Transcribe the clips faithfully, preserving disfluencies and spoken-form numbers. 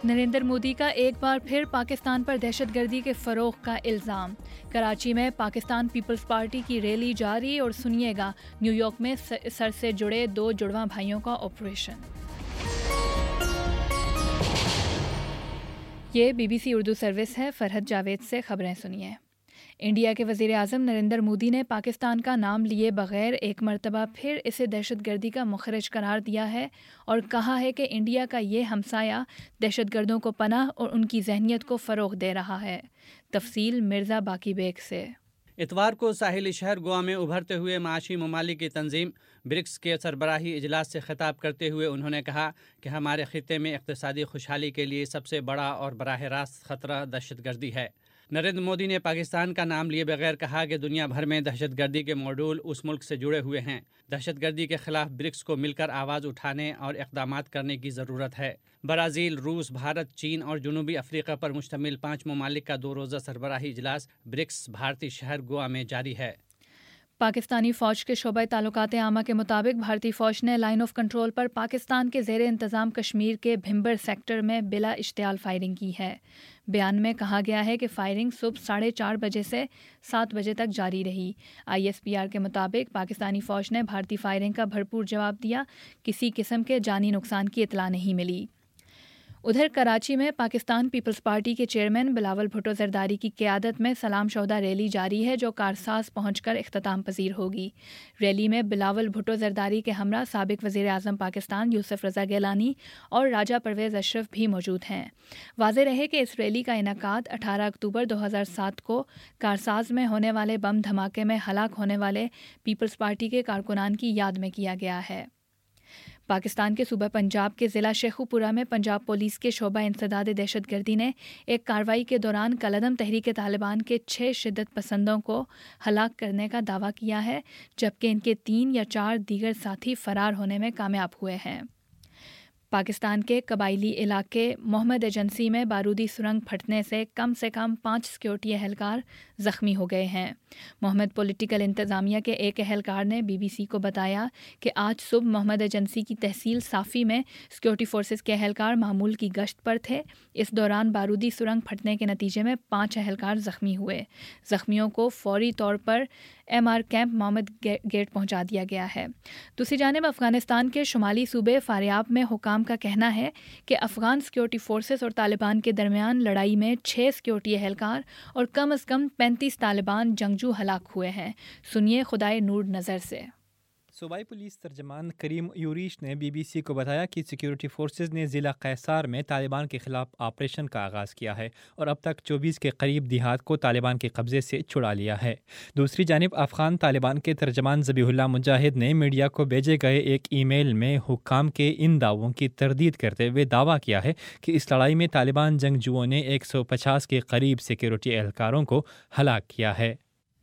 نریندر مودی کا ایک بار پھر پاکستان پر دہشت گردی کے فروغ کا الزام۔ کراچی میں پاکستان پیپلز پارٹی کی ریلی جاری، اور سنیے گا نیو یارک میں سر سے جڑے دو جڑواں بھائیوں کا آپریشن۔ یہ B B C Urdu service ہے، فرحت جاوید سے خبریں سنیے۔ انڈیا کے وزیر اعظم نریندر مودی نے پاکستان کا نام لیے بغیر ایک مرتبہ پھر اسے دہشت گردی کا مخرج قرار دیا ہے اور کہا ہے کہ انڈیا کا یہ ہمسایہ دہشت گردوں کو پناہ اور ان کی ذہنیت کو فروغ دے رہا ہے۔ تفصیل مرزا باقی بیگ سے۔ اتوار کو ساحلی شہر گوا میں ابھرتے ہوئے معاشی ممالک کی تنظیم برکس کے سربراہی اجلاس سے خطاب کرتے ہوئے انہوں نے کہا کہ ہمارے خطے میں اقتصادی خوشحالی کے لیے سب سے بڑا اور براہ راست خطرہ دہشت گردی ہے۔ نریندر مودی نے پاکستان کا نام لیے بغیر کہا کہ دنیا بھر میں دہشت گردی کے ماڈیول اس ملک سے جڑے ہوئے ہیں۔ دہشت گردی کے خلاف برکس کو مل کر آواز اٹھانے اور اقدامات کرنے کی ضرورت ہے۔ برازیل، روس، بھارت، چین اور جنوبی افریقہ پر مشتمل پانچ ممالک کا دو روزہ سربراہی اجلاس برکس بھارتی شہر گوا میں جاری ہے۔ پاکستانی فوج کے شعبہ تعلقات عامہ کے مطابق بھارتی فوج نے لائن آف کنٹرول پر پاکستان کے زیر انتظام کشمیر کے بھمبر سیکٹر میں بلا اشتعال فائرنگ کی ہے۔ بیان میں کہا گیا ہے کہ فائرنگ صبح ساڑھے چار بجے سے سات بجے تک جاری رہی۔ آئی ایس پی آر کے مطابق پاکستانی فوج نے بھارتی فائرنگ کا بھرپور جواب دیا، کسی قسم کے جانی نقصان کی اطلاع نہیں ملی۔ ادھر کراچی میں پاکستان پیپلز پارٹی کے چیئرمین بلاول بھٹو زرداری کی قیادت میں سلام شہدا ریلی جاری ہے، جو کارساز پہنچ کر اختتام پذیر ہوگی۔ ریلی میں بلاول بھٹو زرداری کے ہمراہ سابق وزیر اعظم پاکستان یوسف رضا گیلانی اور راجہ پرویز اشرف بھی موجود ہیں۔ واضح رہے کہ اس ریلی کا انعقاد اٹھارہ اکتوبر دو ہزار سات کو کارساز میں ہونے والے بم دھماکے میں ہلاک ہونے والے پیپلز پارٹی کے کارکنان کی یاد میں کیا گیا ہے۔ پاکستان کے صوبہ پنجاب کے ضلع شیخوپورہ میں پنجاب پولیس کے شعبہ انسداد دہشت گردی نے ایک کارروائی کے دوران کالعدم تحریک طالبان کے چھ شدت پسندوں کو ہلاک کرنے کا دعویٰ کیا ہے، جبکہ ان کے تین یا چار دیگر ساتھی فرار ہونے میں کامیاب ہوئے ہیں۔ پاکستان کے قبائلی علاقے محمد ایجنسی میں بارودی سرنگ پھٹنے سے کم سے کم پانچ سیکیورٹی اہلکار زخمی ہو گئے ہیں۔ محمد پولیٹیکل انتظامیہ کے ایک اہلکار نے بی بی سی کو بتایا کہ آج صبح محمد ایجنسی کی تحصیل صافی میں سیکیورٹی فورسز کے اہلکار معمول کی گشت پر تھے۔ اس دوران بارودی سرنگ پھٹنے کے نتیجے میں پانچ اہلکار زخمی ہوئے۔ زخمیوں کو فوری طور پر M R camp Muhammad gate پہنچا دیا گیا ہے۔ دوسری جانب افغانستان کے شمالی صوبے فاریاب میں حکام کا کہنا ہے کہ افغان سیکیورٹی فورسز اور طالبان کے درمیان لڑائی میں چھ سیکیورٹی اہلکار اور کم از کم پینتیس طالبان جنگجو ہلاک ہوئے ہیں۔ سنیے خدائے نور نظر سے۔ صوبائی پولیس ترجمان کریم یوریش نے بی بی سی کو بتایا کہ سیکیورٹی فورسز نے ضلع قیصار میں طالبان کے خلاف آپریشن کا آغاز کیا ہے اور اب تک چوبیس کے قریب دیہات کو طالبان کے قبضے سے چھڑا لیا ہے۔ دوسری جانب افغان طالبان کے ترجمان ذبیح اللہ مجاہد نے میڈیا کو بھیجے گئے ایک ای میل میں حکام کے ان دعووں کی تردید کرتے ہوئے دعویٰ کیا ہے کہ اس لڑائی میں طالبان جنگجوؤں نے ایک سو پچاس کے قریب سیکیورٹی اہلکاروں کو ہلاک کیا ہے۔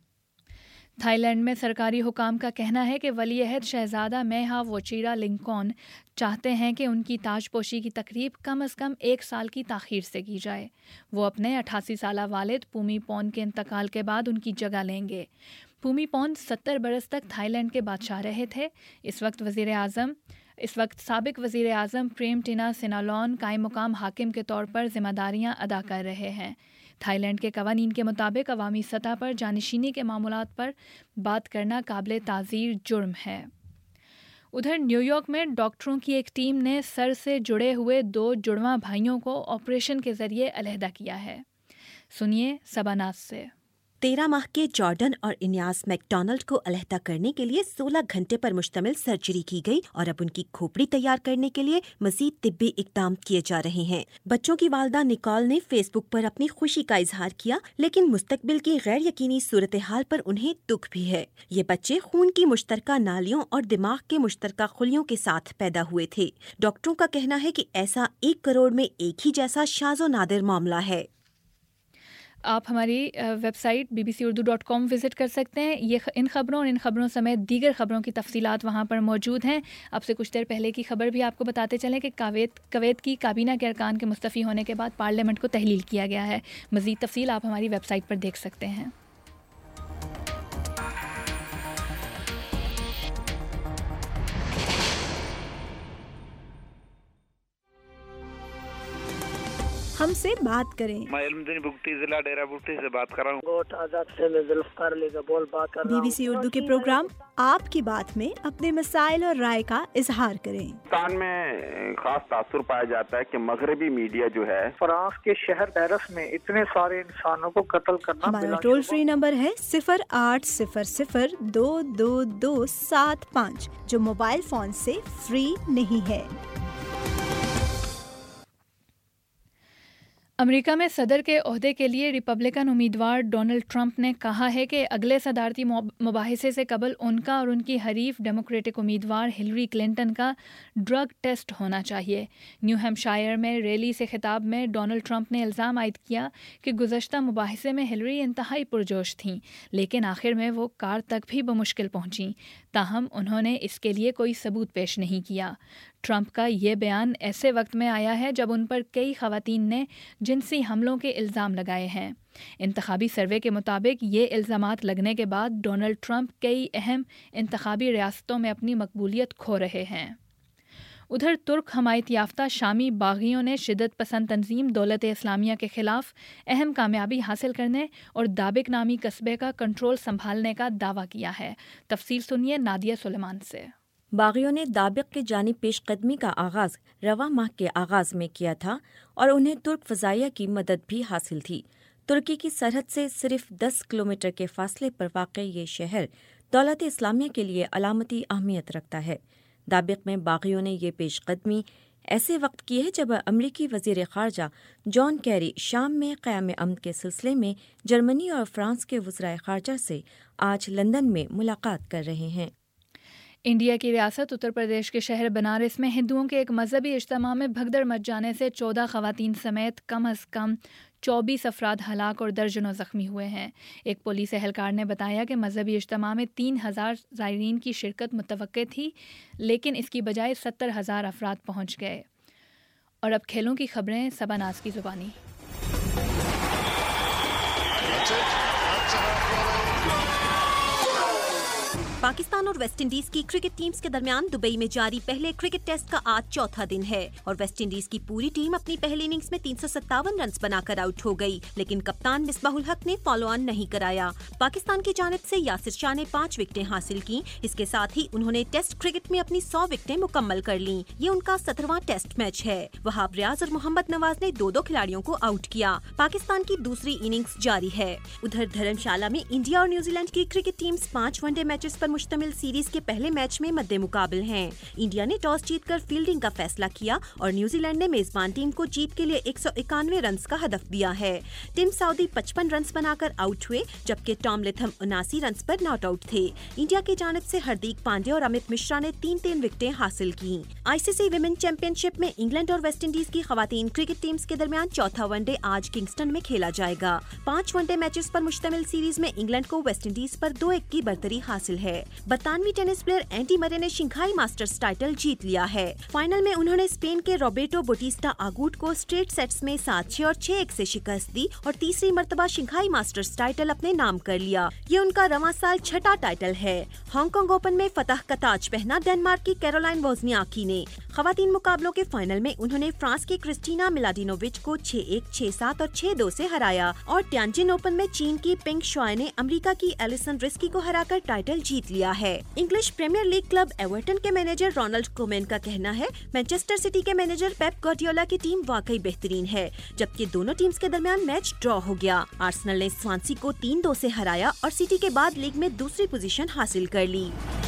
تھائی لینڈ میں سرکاری حکام کا کہنا ہے کہ ولی عہد شہزادہ میہا وچیرا لنکون چاہتے ہیں کہ ان کی تاج پوشی کی تقریب کم از کم ایک سال کی تاخیر سے کی جائے۔ وہ اپنے اٹھاسی سالہ والد پومی پون کے انتقال کے بعد ان کی جگہ لیں گے۔ پومی پون ستر برس تک تھائی لینڈ کے بادشاہ رہے تھے۔ اس وقت وزیر اعظم اس وقت سابق وزیر اعظم پریم ٹینا سینالون قائم مقام حاکم کے طور پر ذمہ داریاں ادا کر رہے ہیں۔ تھائی لینڈ کے قوانین کے مطابق عوامی سطح پر جانشینی کے معاملات پر بات کرنا قابل تعزیر جرم ہے۔ ادھر نیو یارک میں ڈاکٹروں کی ایک ٹیم نے سر سے جڑے ہوئے دو جڑواں بھائیوں کو آپریشن کے ذریعے علیحدہ کیا ہے۔ سنیے سباناز سے۔ تیرہ ماہ کے جارڈن اور انیاس میک ڈونلڈ کو علیحدہ کرنے کے لیے سولہ گھنٹے پر مشتمل سرجری کی گئی اور اب ان کی کھوپڑی تیار کرنے کے لیے مزید طبی اقدام کیے جا رہے ہیں۔ بچوں کی والدہ نکول نے فیس بک پر اپنی خوشی کا اظہار کیا، لیکن مستقبل کی غیر یقینی صورتحال پر انہیں دکھ بھی ہے۔ یہ بچے خون کی مشترکہ نالیوں اور دماغ کے مشترکہ خلیوں کے ساتھ پیدا ہوئے تھے۔ ڈاکٹروں کا کہنا ہے کہ ایسا ایک کروڑ میں ایک ہی جیسا شاذ و نادر معاملہ ہے۔ آپ ہماری website B B C Urdu dot com visit کر سکتے ہیں۔ یہ ان خبروں اور ان خبروں سمیت دیگر خبروں کی تفصیلات وہاں پر موجود ہیں۔ اب سے کچھ دیر پہلے کی خبر بھی آپ کو بتاتے چلیں کہ کویت کویت کی کابینہ کے ارکان کے مستعفی ہونے کے بعد پارلیمنٹ کو تحلیل کیا گیا ہے۔ مزید تفصیل آپ ہماری ویب سائٹ پر دیکھ سکتے ہیں۔ ہم سے بات کریں۔ میں علمدین بگٹی ضلع ڈیرہ بگٹی سے بات کر رہا ہوں۔ گوٹ آزاد سے میں ذوالفقار علی کا بول بات کر رہا ہوں۔ بی بی سی اردو کے پروگرام آپ کی بات میں اپنے مسائل اور رائے کا اظہار کریں۔ پاکستان میں خاص تاثر پایا جاتا ہے کہ مغربی میڈیا جو ہے فرانس کے شہر پیرس میں اتنے سارے انسانوں کو قتل کرنا۔ ہمارا ٹول فری نمبر ہے صفر آٹھ صفر صفر دو دو دو سات پانچ، جو موبائل فون سے فری نہیں ہے۔ امریکہ میں صدر کے عہدے کے لیے ریپبلکن امیدوار ڈونلڈ ٹرمپ نے کہا ہے کہ اگلے صدارتی مباحثے سے قبل ان کا اور ان کی حریف ڈیموکریٹک امیدوار ہلری کلنٹن کا ڈرگ ٹیسٹ ہونا چاہیے۔ نیو ہیمپشائر میں ریلی سے خطاب میں ڈونلڈ ٹرمپ نے الزام عائد کیا کہ گزشتہ مباحثے میں ہلری انتہائی پرجوش تھیں، لیکن آخر میں وہ کار تک بھی بمشکل پہنچیں، تاہم انہوں نے اس کے لیے کوئی ثبوت پیش نہیں کیا۔ ٹرمپ کا یہ بیان ایسے وقت میں آیا ہے جب ان پر کئی خواتین نے جنسی حملوں کے الزام لگائے ہیں۔ انتخابی سروے کے مطابق یہ الزامات لگنے کے بعد ڈونلڈ ٹرمپ کئی اہم انتخابی ریاستوں میں اپنی مقبولیت کھو رہے ہیں۔ ادھر ترک حمایت یافتہ شامی باغیوں نے شدت پسند تنظیم دولت اسلامیہ کے خلاف اہم کامیابی حاصل کرنے اور دابق نامی قصبے کا کنٹرول سنبھالنے کا دعویٰ کیا ہے۔ تفصیل سنیے نادیہ سلیمان سے۔ باغیوں نے دابق کی جانب پیش قدمی کا آغاز رواں ماہ کے آغاز میں کیا تھا اور انہیں ترک فضائیہ کی مدد بھی حاصل تھی۔ ترکی کی سرحد سے صرف دس کلومیٹر کے فاصلے پر واقع یہ شہر دولت اسلامیہ کے لیے علامتی اہمیت رکھتا ہے۔ دابق میں باغیوں نے یہ پیش قدمی ایسے وقت کی ہے جب امریکی وزیر خارجہ جان کیری شام میں قیام امن کے سلسلے میں جرمنی اور فرانس کے وزرائے خارجہ سے آج لندن میں ملاقات کر رہے ہیں۔ انڈیا کی ریاست اتر پردیش کے شہر بنارس میں ہندوؤں کے ایک مذہبی اجتماع میں بھگدڑ مچ جانے سے چودہ خواتین سمیت کم از کم چوبیس افراد ہلاک اور درجنوں زخمی ہوئے ہیں۔ ایک پولیس اہلکار نے بتایا کہ مذہبی اجتماع میں تین ہزار زائرین کی شرکت متوقع تھی، لیکن اس کی بجائے ستر ہزار افراد پہنچ گئے۔ اور اب کھیلوں کی خبریں سباناز کی زبانی۔ پاکستان اور ویسٹ انڈیز کی کرکٹ ٹیمز کے درمیان دبئی میں جاری پہلے کرکٹ ٹیسٹ کا آج چوتھا دن ہے اور ویسٹ انڈیز کی پوری ٹیم اپنی پہلی اننگز میں تین سو ستاون رنز بنا کر آؤٹ ہو گئی، لیکن کپتان مصباح الحق نے فالو آن نہیں کرایا۔ پاکستان کی جانب سے یاسر شاہ نے پانچ وکٹیں حاصل کی، اس کے ساتھ ہی انہوں نے ٹیسٹ کرکٹ میں اپنی سو وکٹیں مکمل کر لیں۔ یہ ان کا سترواں ٹیسٹ میچ ہے۔ وہاب ریاض اور محمد نواز نے دو دو کھلاڑیوں کو آؤٹ کیا۔ پاکستان کی دوسری اننگز جاری ہے۔ ادھر دھرم شالہ میں انڈیا اور نیوزی لینڈ کی کرکٹ ٹیمز پانچ ون ڈے میچز پر مشتمل سیریز کے پہلے میچ میں مد مقابل ہیں۔ انڈیا نے ٹاس جیت کر فیلڈنگ کا فیصلہ کیا اور نیوزی لینڈ نے میزبان ٹیم کو جیت کے لیے ایک سو اکانوے رنز کا ہدف دیا ہے۔ ٹیم سعودی پچپن رنز بنا کر آؤٹ ہوئے، جبکہ ٹام لتھم اناسی رنز پر ناٹ آؤٹ تھے۔ انڈیا کی جانب سے ہردیک پانڈے اور امت مشرا نے تین تین وکٹیں حاصل کی۔ آئی سی سی ویمن چیمپئن شپ میں انگلینڈ اور ویسٹ انڈیز کی خواتین کرکٹ ٹیمز کے درمیان چوتھا ون ڈے آج کنگسٹن میں کھیلا جائے گا۔ پانچ ون ڈے میچز پر مشتمل سیریز میں انگلینڈ کو ویسٹ انڈیز پر دو ایک کی برتری حاصل ہے۔ برطانوی ٹینس پلیئر اینڈی مرے نے شنگھائی ماسٹرز ٹائٹل جیت لیا ہے۔ فائنل میں انہوں نے اسپین کے روبرٹو بوٹیسٹا آگوٹ کو اسٹریٹ سیٹس میں سات چھ اور چھ ایک سے شکست دی اور تیسری مرتبہ شنگھائی ماسٹرز ٹائٹل اپنے نام کر لیا۔ یہ ان کا رواں سال چھٹا ٹائٹل ہے۔ ہانگ کانگ اوپن میں فتح کا تاج پہنا ڈنمارک کی کیرولائن ووزنیاکی نے۔ خواتین مقابلوں کے فائنل میں انہوں نے فرانس کی کرسٹینا ملادینووچ کو چھ ایک، چھ سات اور چھ دو سے ہرایا اور ٹیانجن اوپن میں چین کی پینگ شوائے نے امریکہ کی ایلیسن رسکی کو ہرا کر ٹائٹل جیت لیا ہے۔ English Premier League club Everton کے مینیجر رونلڈ کومین کا کہنا ہے مانچسٹر سٹی کے مینیجر پیپ گواردیولا کی ٹیم واقعی بہترین ہے، جبکہ دونوں ٹیمز کے درمیان میچ ڈرا ہو گیا۔ آرسنل نے سوانسی کو تین دو سے ہرایا اور سٹی کے بعد لیگ میں دوسری پوزیشن حاصل کر لی۔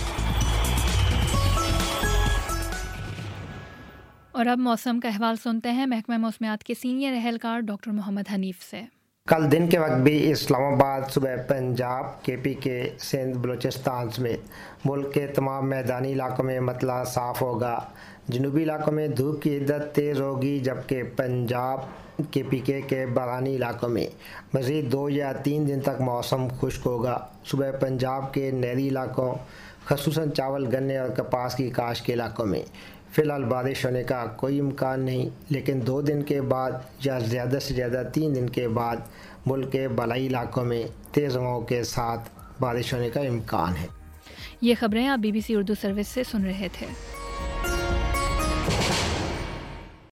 اور اب موسم کا احوال سنتے ہیں محکمہ موسمیات کے سینئر اہلکار ڈاکٹر محمد حنیف سے۔ کل دن کے وقت بھی اسلام آباد، صوبہ پنجاب، کے پی کے، سندھ، بلوچستان میں ملک کے تمام میدانی علاقوں میں مطلع صاف ہوگا۔ جنوبی علاقوں میں دھوپ کی عدت تیز ہوگی، جبکہ پنجاب، کے پی کے کے باغانی علاقوں میں مزید دو یا تین دن تک موسم خشک ہوگا۔ صوبہ پنجاب کے نہری علاقوں خصوصاً چاول، گنے اور کپاس کی کاشت کے علاقوں میں فی الحال بارش ہونے کا کوئی امکان نہیں، لیکن دو دن کے بعد یا زیادہ سے زیادہ تین دن کے بعد ملک کے بالائی علاقوں میں تیز ہواؤں کے ساتھ بارش ہونے کا امکان ہے۔ یہ خبریں آپ B B C Urdu service سے سن رہے تھے۔